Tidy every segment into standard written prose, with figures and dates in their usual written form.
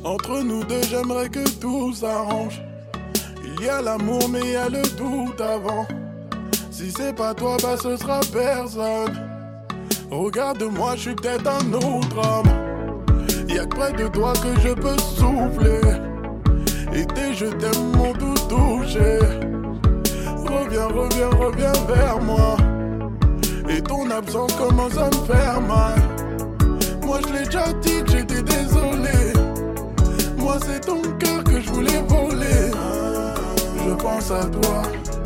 Entre nous deux, j'aimerais que tout s'arrange. Il y a l'amour, mais il y a le doute avant. Si c'est pas toi, bah ce sera personne. Regarde-moi, je suis peut-être un autre homme. Y'a que près de toi que je peux souffler. Et tes je t'aime m'ont tout touché. Reviens, reviens, reviens vers moi. Et ton absence commence à me faire mal. Moi je l'ai déjà dit que j'étais désolé. Moi c'est ton cœur que je voulais voler. Je pense à toi.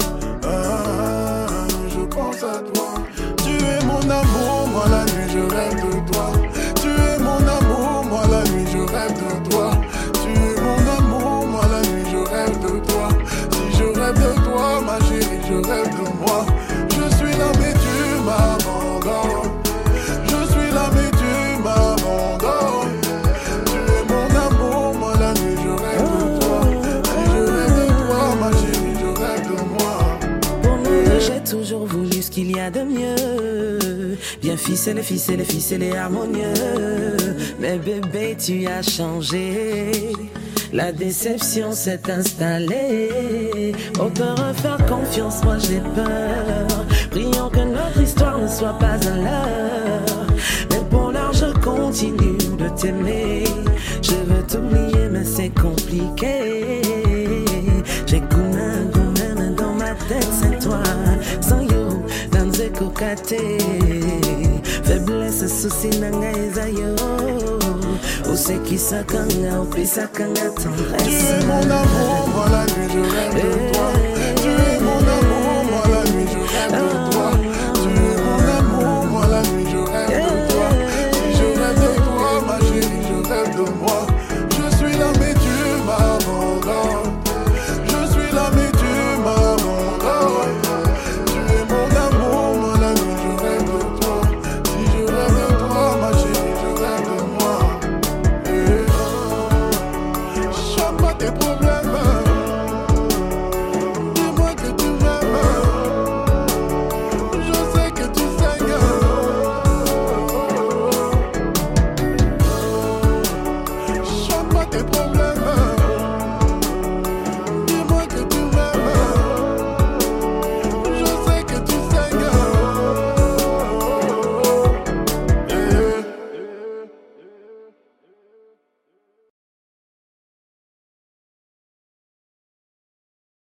Je pense à toi. Tu es mon amour, moi la nuit je rêve de toi. Tu es mon amour, moi la nuit je rêve de toi. Tu es mon amour, moi la nuit je rêve de toi. Si je rêve de toi, ma chérie, je rêve de moi. Je suis là mais tu m'abandonnes. Je suis là mais tu m'abandonnes. Tu es mon amour, moi la nuit je rêve de toi. Si je rêve de toi, ma chérie, je rêve de moi. Pour nous, j'ai toujours voulu ce qu'il y a de mieux. Bien ficelé, ficelé, ficelé, harmonieux. Mais bébé, tu as changé. La déception s'est installée. On peut refaire confiance, moi j'ai peur. Prions que notre histoire ne soit pas un leurre. Mais pour l'heure je continue de t'aimer. Je veux t'oublier mais c'est compliqué. J'ai goûté dans ma tête, c'est toi. Sans you, dans ce cocaté. Faiblesse, souci, nanga, esayo. Où c'est qui s'accanga, ou puis s'accanga, tendresse. Tu es mon amour, moi la nuit je rêve de toi.